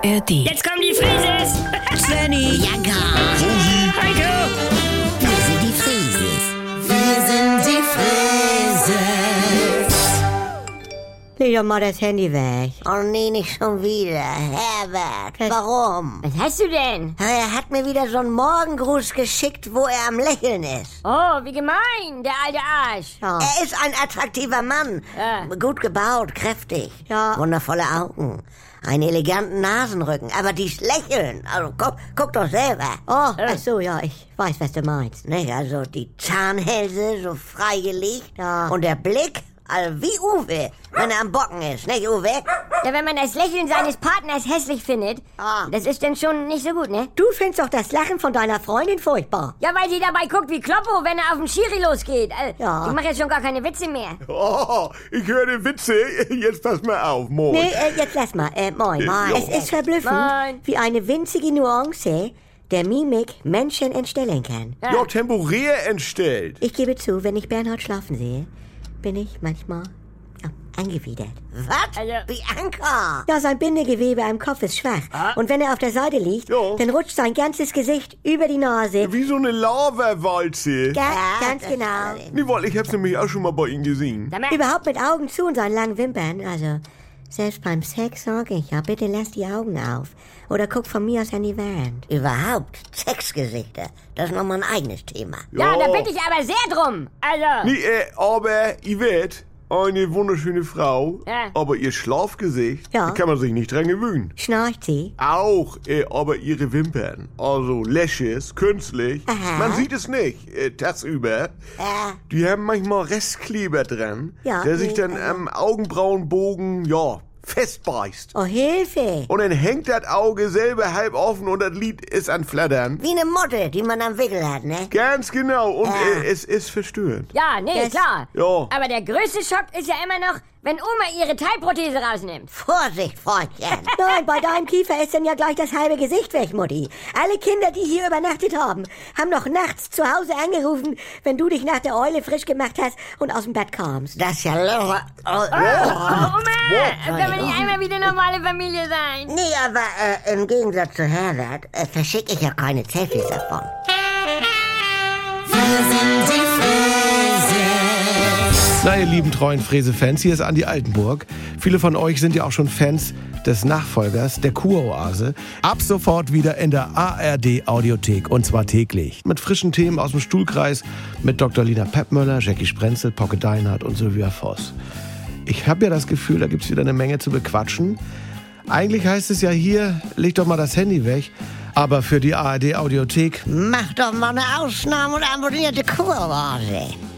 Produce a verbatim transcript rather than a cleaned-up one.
R D. Jetzt kommen die Frises! Svenny, Ja, gar. Heiko! Wir sind die Frieses. Wir sind die Frieses. leg doch mal das Handy weg. Oh nee, nicht schon wieder. Herbert, warum? Was hast du denn? Er hat mir wieder so einen Morgengruß geschickt, wo er am Lächeln ist. Oh, wie gemein, der alte Arsch. Ja. Er ist ein attraktiver Mann. Ja. Gut gebaut, kräftig. Ja. Wundervolle Augen. Einen eleganten Nasenrücken. Aber dies Lächeln, also guck, guck doch selber. Oh, ach so, ja, ich weiß, was du meinst. Nicht, also die Zahnhälse so freigelegt. Ja. Und der Blick, also wie Uwe, wenn er am Bocken ist. Nicht, Uwe? Ja, wenn man das Lächeln seines Partners hässlich findet, Ah. das ist dann schon nicht so gut, ne? Du findest doch das Lachen von deiner Freundin furchtbar. Ja, weil sie dabei guckt wie Kloppo, wenn er auf den Schiri losgeht. Also, Ja. Ich mache jetzt schon gar keine Witze mehr. Oh, ich höre die Witze. Jetzt pass mal auf, Moin. Nee, äh, jetzt lass mal. Äh, moin. Moin. Es ist verblüffend, Moin. wie eine winzige Nuance der Mimik Menschen entstellen kann. Ja, temporär entstellt. Ich gebe zu, wenn ich Bernhard schlafen sehe, bin ich manchmal ja, angewidert. Was? Also- Bianca! Ja, sein Bindegewebe am Kopf ist schwach. Und wenn er auf der Seite liegt, Ja. dann rutscht sein ganzes Gesicht über die Nase. Wie so eine Lava-Walze. Ga Ja, ganz das- genau. Nee, weil ich hab's nämlich auch schon mal bei Ihnen gesehen. Sag mal, Überhaupt mit Augen zu und seinen langen Wimpern. Also, selbst beim Sex sage ich ja, bitte lass die Augen auf. Oder guck von mir aus an die Wand. Überhaupt, Sexgesichter, das ist nochmal ein eigenes Thema. ja, da bitte ich aber sehr drum. Also, Nee, äh, aber Yvette, eine wunderschöne Frau, Ja. aber ihr Schlafgesicht, Ja. da kann man sich nicht dran gewöhnen. Schnarcht sie? Auch, äh, aber ihre Wimpern, also Lashes, künstlich, Aha. man sieht es nicht, äh, tagsüber. Ja. Die haben manchmal Restkleber dran, Ja, der sich nee, dann also- am Augenbrauenbogen, ja, festbeißt. Oh, Hilfe! Und dann hängt das Auge selber halb offen und das Lied ist an Flattern. Wie eine Motte, die man am Wickel hat, ne? Ganz genau, und Ja. äh, es ist verstörend. ja, nee, Das- klar. Ja. Aber der größte Schock ist ja immer noch, wenn Oma ihre Teilprothese rausnimmt. Vorsicht, Freundchen. Nein, bei deinem Kiefer ist dann ja gleich das halbe Gesicht weg, Mutti. Alle Kinder, die hier übernachtet haben, haben noch nachts zu Hause angerufen, wenn du dich nach der Eule frisch gemacht hast und aus dem Bett kamst. Das ist ja... lo- Oh, Oh, Oma, können wir Entschuldigung. nicht einmal wieder normale Familie sein? Nee, aber äh, im Gegensatz zu Herbert äh, verschicke ich ja keine Selfies davon. Na, ihr lieben treuen Fräse-Fans, hier ist Andi Altenburg. Viele von euch sind ja auch schon Fans des Nachfolgers, der Kuroase. Ab sofort wieder in der A R D-Audiothek und zwar täglich. Mit frischen Themen aus dem Stuhlkreis mit Doktor Lina Peppmöller, Jackie Sprenzel, Pocke Deinhardt und Sylvia Voss. Ich habe ja das Gefühl, da gibt's wieder eine Menge zu bequatschen. Eigentlich heißt es ja hier, leg doch mal das Handy weg. Aber für die A R D-Audiothek Mach doch mal eine Ausnahme und abonnierte Kuroase.